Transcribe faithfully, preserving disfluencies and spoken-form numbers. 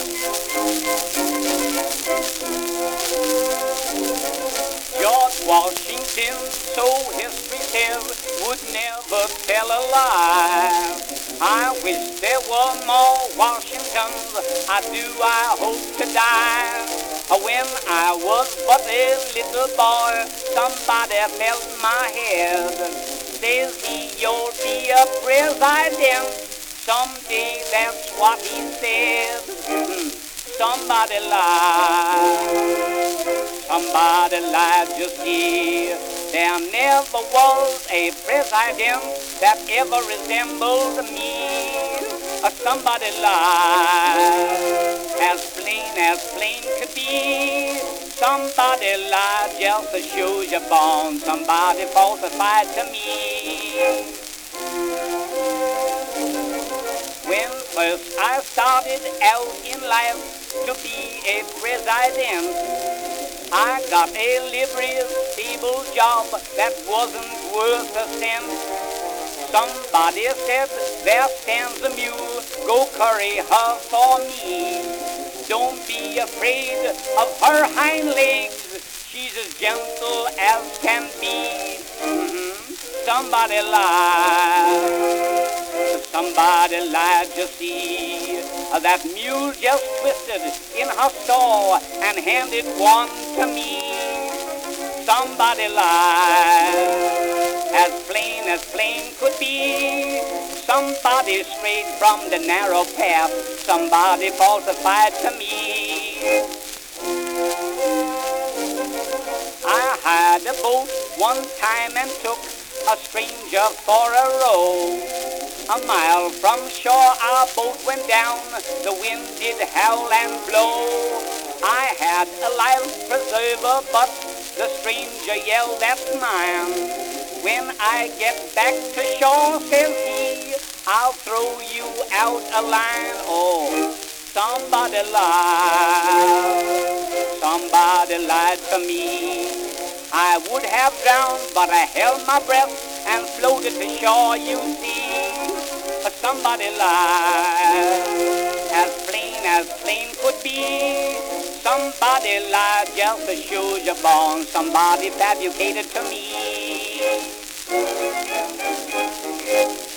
George Washington, so history says, would never tell a lie. I wish there were more Washingtons, I do, I hope to die. When I was but a little boy, somebody felt my head. Says he, you'll be a president someday, that's what he said. Somebody lied, somebody lied, you see. There never was a president that ever resembled me. Somebody lied, as plain as plain could be. Somebody lied just to show you born. Somebody falsified to me. When first I started out in life to be a president, I got a livery stable job that wasn't worth a cent. Somebody said, there stands a mule, go curry her for me. Don't be afraid of her hind legs, she's as gentle as can be. Mm-hmm. Somebody lied, somebody lied, you see. That mule just twisted in her stall and handed one to me. Somebody lied, as plain as plain could be. Somebody strayed from the narrow path. Somebody falsified to me. I hired a boat one time and took a stranger for a row. A mile from shore our boat went down. The wind did howl and blow. I had a life preserver, but the stranger yelled, that's mine. When I get back to shore, says he, I'll throw you out a line. Oh, somebody lied, somebody lied to me. I would have drowned, but I held my breath and floated to shore, you see. Somebody lied, as plain as plain could be. Somebody lied just to show you born. Somebody fabricated to me.